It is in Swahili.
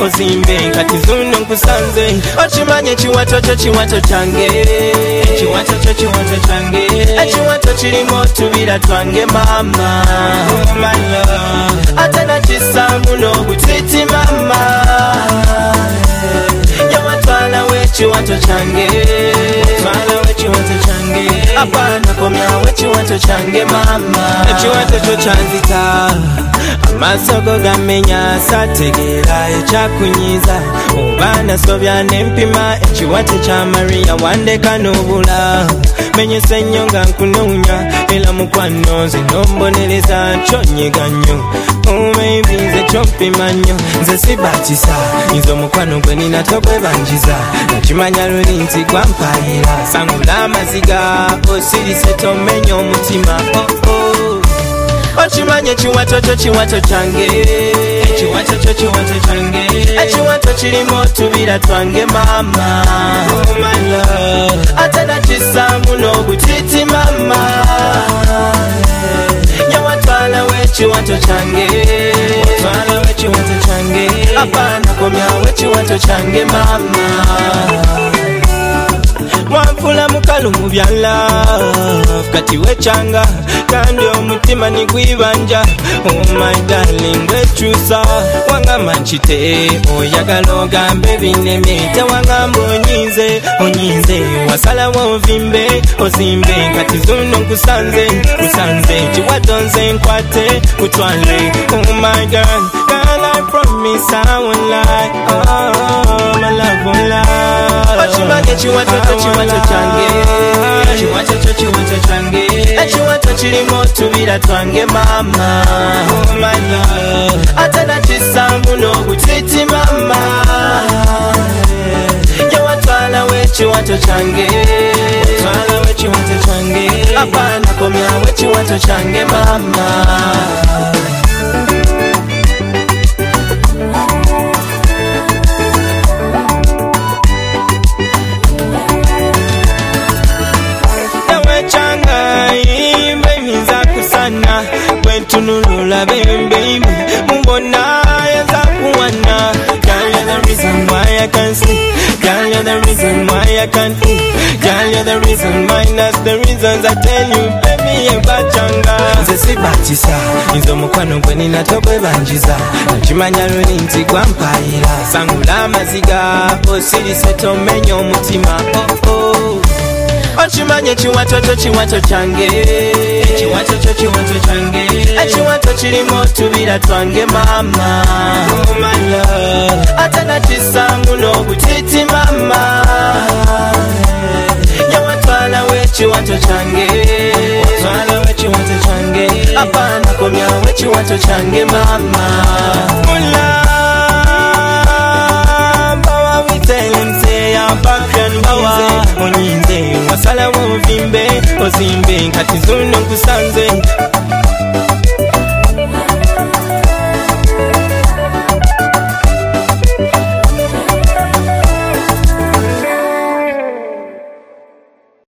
ozimbe kati zuno nkusanze ochimanye chiwato change chiwato change chiwato chilimo tubira twange mama oh my love atana chisambu no butiti mama yawatwala we chiwato change twala we chiwato change apana komya we chiwato change mama chiwato cho chanzita amasogo gamenya sategera echakunyiza obana sobya nempima echiwato cha Maria wande kanobula menye senyonga nkununya ela mukwano zinomboneleza chonyeganyo maybe nze chompimanyo nze sibatisa izo mukwano gwe ninatokwe banjiza nakimanya luli nti gwampayira sangula amaziga osirise tomenyo omutima ochimanye chiwato change chiwato change chiwato chilimo tubira twange mama oh my love atana chisambu no butiti mama yawatwala we chiwato change twala we chiwato change apana komya we chiwato change mama wamfula mukalu mubyala kati wechanga kandi omutima nigwibanja oh my darling wechusa wanga manchite oyagala ogambe binemete wanga onyize wasala wovimbe ozimbe kati zuno nkusanze chiwato nze nkwate kutwale oh my God I promise I won't lie oh my love won't lie ochimanye chiwato change chiwato chilimo tubira twange mama oh my love atana chisambu no butiti mama yawatwala we chiwato change twala we chiwato change apana komya we chiwato change mama tunulula baby mubona yaza kuwana girl you're the reason why I can't sleep girl you're the reason why I can't eat girl you're the reason minus the reasons I tell you baby yebachanga nze sibatisa izo mukwano gwe ninatokwe banjiza nakimanya luli nti gwampayira sangula amaziga osirise tomenyo omutima ochimanye chiwato change chiwato chilimo tubira twange mama oh my love atana chisambu no butiti mama yawatwala we chiwato change twala we chiwato change apana komya we chiwato change mama mula bawa we tell him say I'm back and bawa onyize wasala wovimbe ozimbe kati zuno nkusanze